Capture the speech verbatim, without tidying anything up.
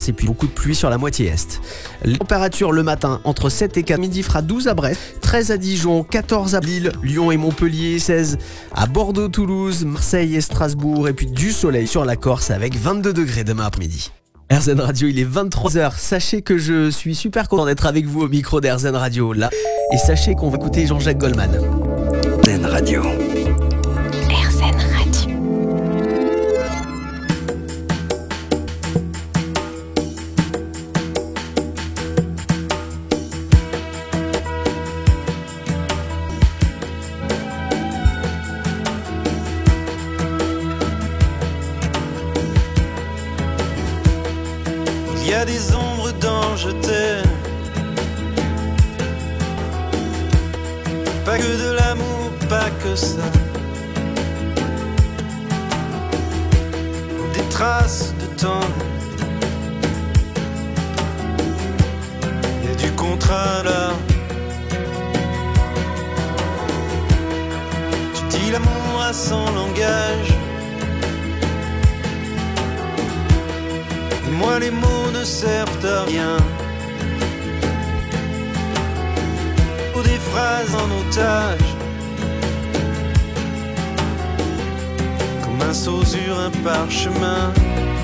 et puis beaucoup de pluie sur la moitié est. Les températures le matin entre sept et quinze, midi fera douze à Brest, treize à Dijon, quatorze à Lille, Lyon et Montpellier, seize à Bordeaux, Toulouse, Marseille et Strasbourg, et puis du soleil sur la Corse avec vingt-deux degrés demain après-midi. R Z N Radio, il est vingt-trois heures. Sachez que je suis super content d'être avec vous au micro d'R Z N Radio là. Et sachez qu'on va écouter Jean-Jacques Goldman. R Z N Radio. R Z N Radio. Il y a des ombres dans je t'aime, pas que de l'amour, pas que ça. Des traces de temps, et du contrat là. Tu dis l'amour à son langage, moi les mots ne servent à rien. Ou des phrases en otage, comme un saut sur un parchemin.